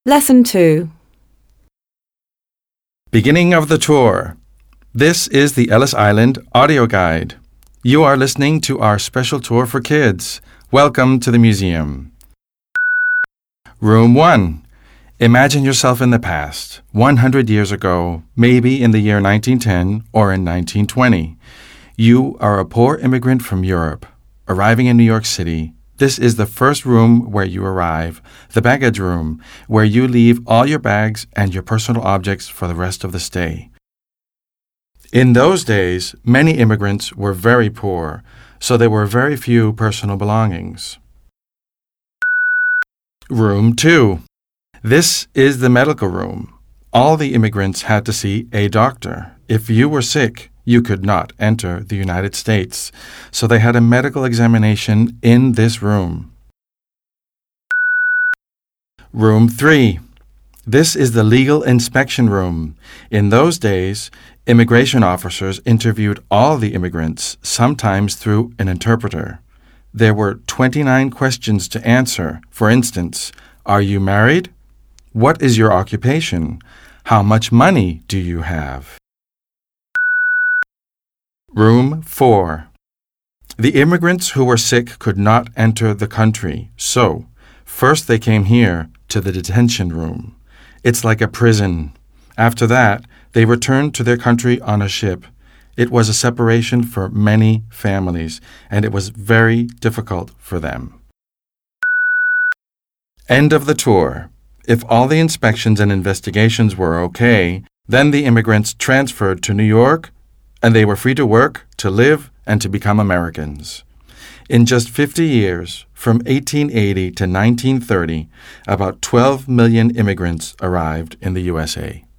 Lesson 2. Beginning of the tour. This is the Ellis Island audio guide. You are listening to our special tour for kids. Welcome to the museum. Room 1. Imagine yourself in the past, 100 years ago, maybe in the year 1910 or in 1920. You are a poor immigrant from Europe, arriving in New York City. This is the first room where you arrive, the baggage room, where you leave all your bags and your personal objects for the rest of the stay. In those days, many immigrants were very poor, so there were very few personal belongings. Room 2. This is the medical room. All the immigrants had to see a doctor. If you were sick, you could not enter the United States, so they had a medical examination in this room. Room 3. This is the legal inspection room. In those days, immigration officers interviewed all the immigrants, sometimes through an interpreter. There were 29 questions to answer. For instance, are you married? What is your occupation? How much money do you have? Room 4. The immigrants who were sick could not enter the country, so first they came here to the detention room. It's like a prison. After that, they returned to their country on a ship. It was a separation for many families, and it was very difficult for them. End of the tour. If all the inspections and investigations were okay, then the immigrants transferred to New York, and they were free to work, to live, and to become Americans. In just 50 years, from 1880 to 1930, about 12 million immigrants arrived in the USA.